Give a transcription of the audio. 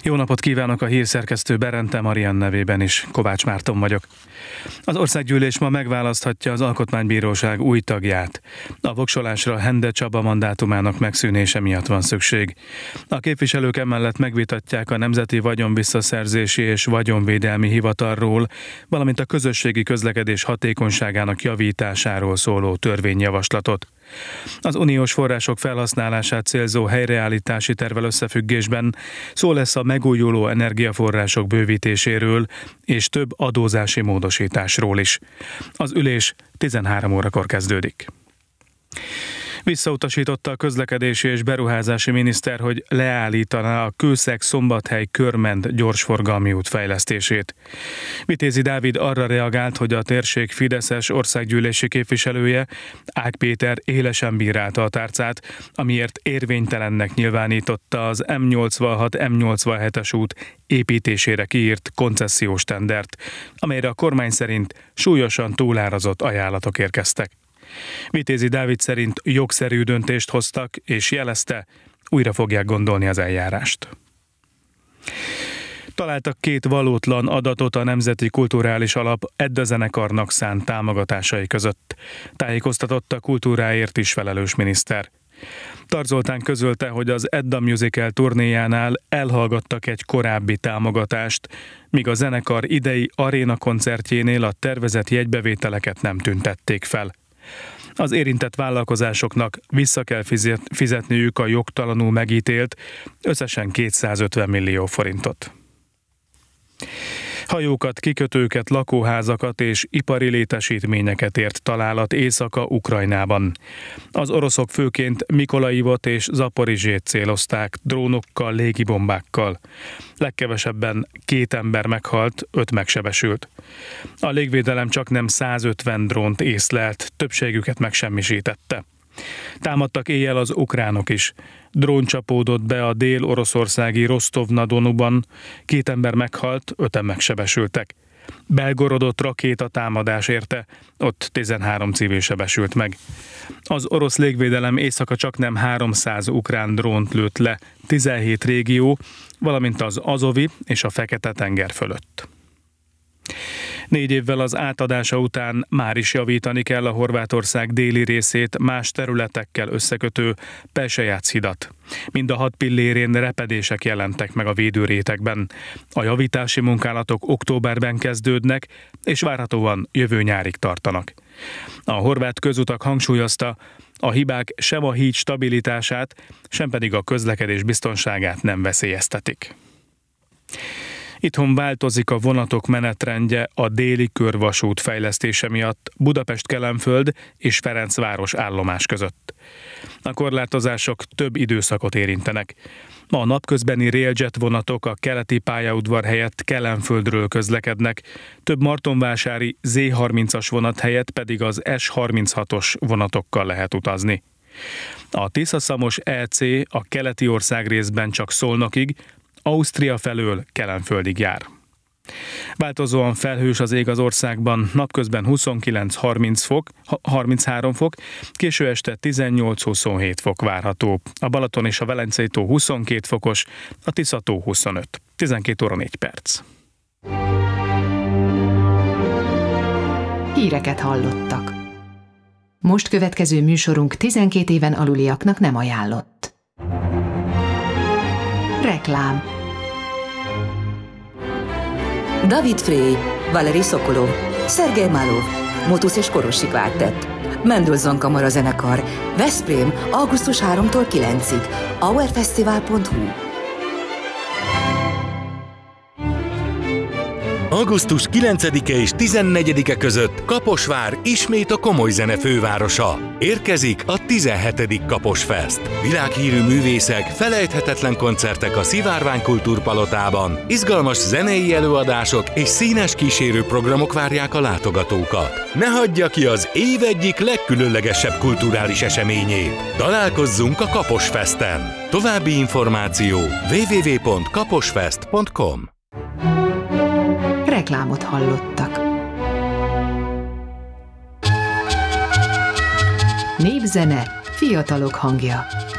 Jó napot kívánok, a hírszerkesztő Berente Marian nevében is, Kovács Márton vagyok. Az országgyűlés ma megválaszthatja az Alkotmánybíróság új tagját. A voksolásra Hende Csaba mandátumának megszűnése miatt van szükség. A képviselők emellett megvitatják a Nemzeti Vagyonvisszaszerzési és Vagyonvédelmi Hivatalról, valamint a közösségi közlekedés hatékonyságának javításáról szóló törvényjavaslatot. Az uniós források felhasználását célzó helyreállítási tervvel összefüggésben szó lesz a megújuló energiaforrások bővítéséről és több adózási módosításról is. Az ülés 13 órakor kezdődik. Visszautasította a közlekedési és beruházási miniszter, hogy leállítaná a Kőszeg-Szombathely-Körmend gyorsforgalmi út fejlesztését. Vitézi Dávid arra reagált, hogy a térség fideszes országgyűlési képviselője, Ág Péter élesen bírálta a tárcát, amiért érvénytelennek nyilvánította az M86-M87-es út építésére kiírt koncesziós tendert, amelyre a kormány szerint súlyosan túlárazott ajánlatok érkeztek. Vitézi Dávid szerint jogszerű döntést hoztak, és jelezte, újra fogják gondolni az eljárást. Találtak 2 valótlan adatot a Nemzeti Kulturális Alap Edda zenekarnak szánt támogatásai között. Tájékoztatott a kultúráért is felelős miniszter. Tarts Zoltán közölte, hogy az Edda Musical turnéjánál elhallgattak egy korábbi támogatást, míg a zenekar idei aréna koncertjénél a tervezett jegybevételeket nem tüntették fel. Az érintett vállalkozásoknak vissza kell fizetniük a jogtalanul megítélt összesen 250 millió forintot. Hajókat, kikötőket, lakóházakat és ipari létesítményeket ért találat Északa-Ukrajnában. Az oroszok főként Mikolajivot és Zaporizsét célozták drónokkal, légibombákkal. Legkevesebben 2 ember meghalt, 5 megsebesült. A légvédelem csaknem 150 drónt észlelt, többségüket megsemmisítette. Támadtak éjjel az ukránok is. Drón csapódott be a dél-oroszországi Rostov-na-Donuban, 2 ember meghalt, 5-en megsebesültek. Belgorodot rakétatámadás érte, ott 13 civil sebesült meg. Az orosz légvédelem éjszaka csaknem 300 ukrán drónt lőtt le 17 régió, valamint az Azovi és a Fekete-tenger fölött. 4 évvel az átadása után már is javítani kell a Horvátország déli részét más területekkel összekötő Pelsejász hidat. Mind a 6 pillérén repedések jelentek meg a védőrétegben. A javítási munkálatok októberben kezdődnek, és várhatóan jövő nyárig tartanak. A horvát közutak hangsúlyozta, a hibák sem a híd stabilitását, sem pedig a közlekedés biztonságát nem veszélyeztetik. Itthon változik a vonatok menetrendje a déli körvasút fejlesztése miatt Budapest-Kelenföld és Ferencváros állomás között. A korlátozások több időszakot érintenek. Ma a napközbeni Railjet vonatok a keleti pályaudvar helyett Kelenföldről közlekednek, több martonvásári Z30-as vonat helyett pedig az S36-os vonatokkal lehet utazni. A Tisza-Szamos EC a keleti országrészben csak Szolnokig, Ausztria felől Kelenföldig jár. Változóan felhős az ég az országban, napközben 29-33 fok, késő este 18-27 fok várható. A Balaton és a Velencei tó 22 fokos, a Tisza tó 25. 12 óra 4 perc. Híreket hallottak. Most következő műsorunk 12 éven aluliaknak nem ajánlott. Reklám. David Frey, Valeri Szokolov, Szergej Málov, Motusz és Korosi Kvártett, Mendelssohn Kamara zenekar, Veszprém, augusztus 3-tól 9-ig, hourfestival.hu. Augusztus 9-e és 14-e között Kaposvár ismét a komoly zene fővárosa. Érkezik a 17. Kaposfest. Világhírű művészek, felejthetetlen koncertek a Szivárvány Kultúrpalotában, izgalmas zenei előadások és színes kísérőprogramok várják a látogatókat. Ne hagyja ki az év egyik legkülönlegesebb kulturális eseményét. Találkozzunk a Kaposfesten. További információ www.kaposfest.com. Reklámot hallottak. Népzene, fiatalok hangja.